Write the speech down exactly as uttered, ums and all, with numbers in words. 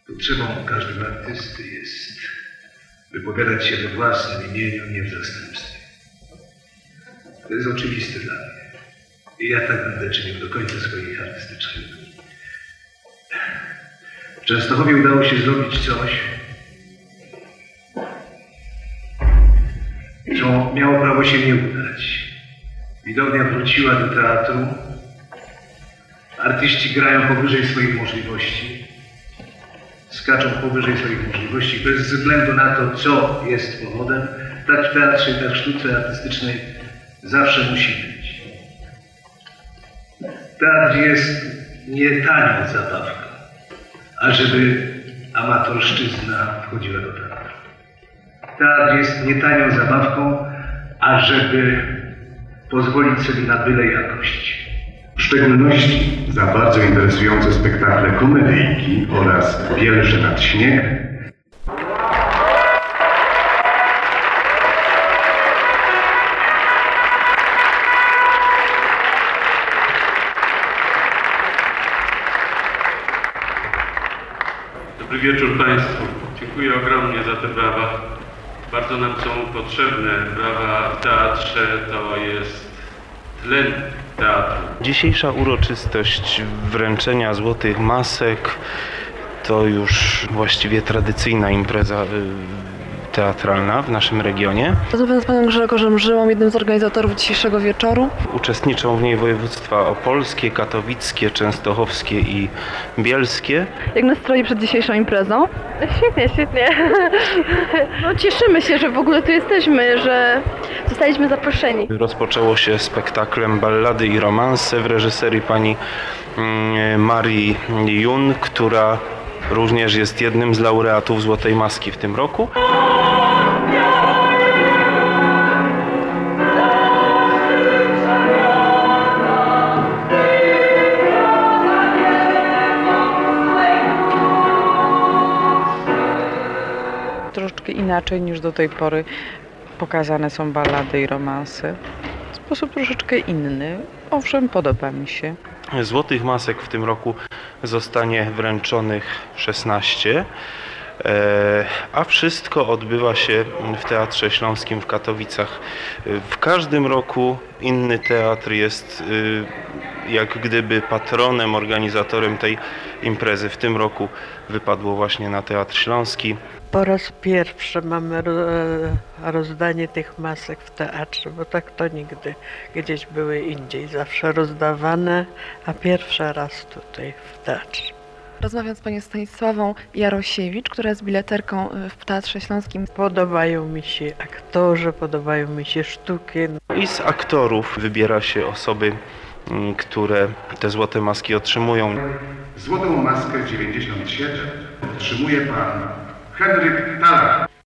Potrzebą każdego artysty jest wypowiadać się we własnym imieniu, nie w zastępstwie. To jest oczywiste dla mnie. I ja tak będę czynił do końca swojej artystycznej drogi. W Częstochowie udało się zrobić coś, co miało prawo się nie udać. Widownia wróciła do teatru. Artyści grają powyżej swoich możliwości. Skaczą powyżej swoich możliwości. Bez względu na to, co jest powodem, tak w teatrze, tak w sztuce artystycznej zawsze musi być. Teatr jest nie tanią zabawką, ażeby amatorszczyzna wchodziła do teatru. Teatr jest nie tanią zabawką, ażeby pozwolić sobie na byle jakość. W szczególności za bardzo interesujące spektakle komedyjki oraz Wiersze nad śnieg. Dobry wieczór Państwu. Dziękuję ogromnie za te brawa. Bardzo nam są potrzebne. Brawa w teatrze to jest tlen teatru. Dzisiejsza uroczystość wręczenia złotych masek to już właściwie tradycyjna impreza teatralna w naszym regionie. Rozmawiam z panem Grzegorzem Żyłą, jednym z organizatorów dzisiejszego wieczoru. Uczestniczą w niej województwa opolskie, katowickie, częstochowskie i bielskie. Jak nastroi przed dzisiejszą imprezą? Świetnie, świetnie. No, cieszymy się, że w ogóle tu jesteśmy, że zostaliśmy zaproszeni. Rozpoczęło się spektaklem Ballady i romanse w reżyserii pani Marii Jun, która również jest jednym z laureatów Złotej Maski w tym roku. Troszeczkę inaczej niż do tej pory pokazane są ballady i romanse. W sposób troszeczkę inny. Owszem, podoba mi się. Złotych masek w tym roku zostanie wręczonych szesnaście, a wszystko odbywa się w Teatrze Śląskim w Katowicach. W każdym roku inny teatr jest jak gdyby patronem, organizatorem tej imprezy. W tym roku wypadło właśnie na Teatr Śląski. Po raz pierwszy mamy rozdanie tych masek w teatrze, bo tak to nigdy gdzieś były indziej, zawsze rozdawane, a pierwszy raz tutaj w teatrze. Rozmawiam z panią Stanisławą Jarosiewicz, która jest bileterką w Teatrze Śląskim. Podobają mi się aktorzy, podobają mi się sztuki. I z aktorów wybiera się osoby, które te złote maski otrzymują. Złotą maskę dziewięćdziesiąt siedem otrzymuje pan Henryk Talar.